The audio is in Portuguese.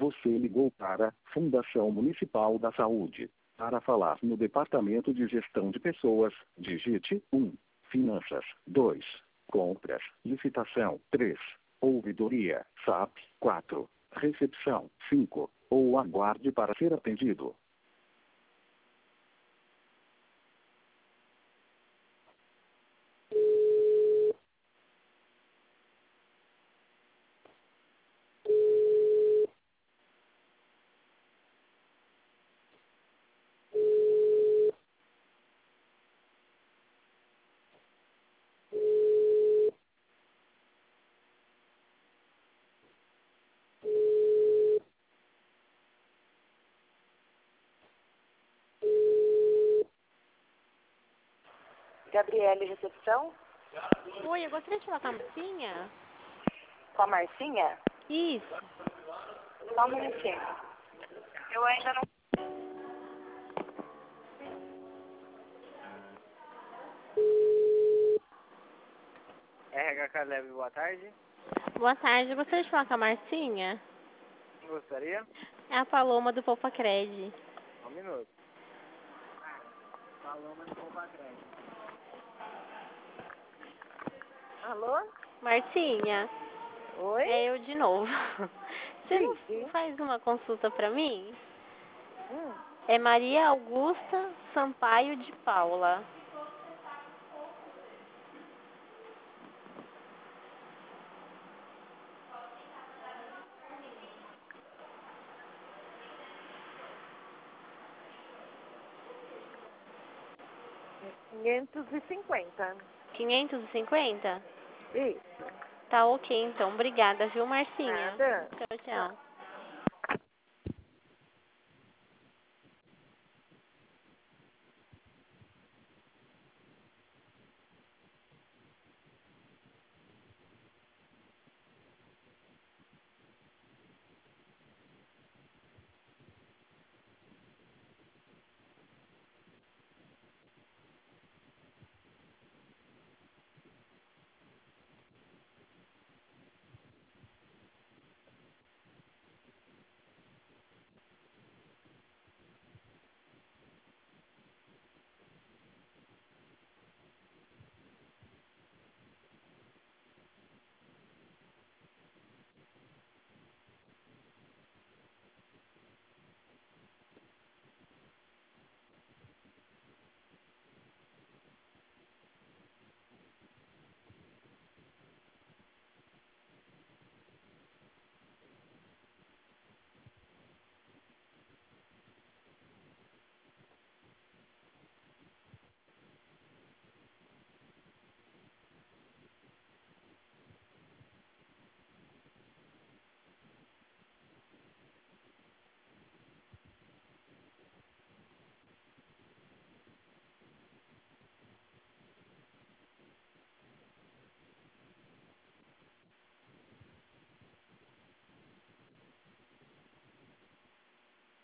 Você ligou para a Fundação Municipal da Saúde. Para falar no Departamento de Gestão de Pessoas, digite 1. Finanças, 2. Compras, licitação, 3. Ouvidoria, SAP, 4. Recepção, 5. Ou aguarde para ser atendido. Gabriele, recepção? Oi, eu gostaria de falar com a Marcinha. Com a Marcinha? Isso. Só um minutinho. Eu ainda não... RH Leve, boa tarde. Boa tarde, eu gostaria de falar com a Marcinha. Quem gostaria? É a Paloma do Poupa-Cred. Um minuto. Paloma do Poupa-Cred. Alô? Marcinha, Oi? é eu de novo. Você não Sim. faz uma consulta pra mim? Hum. É Maria Augusta Sampaio de Paula. R$550. 550? Isso. Tá ok, então. Obrigada, viu, Marcinha? Nada. Tchau, tchau.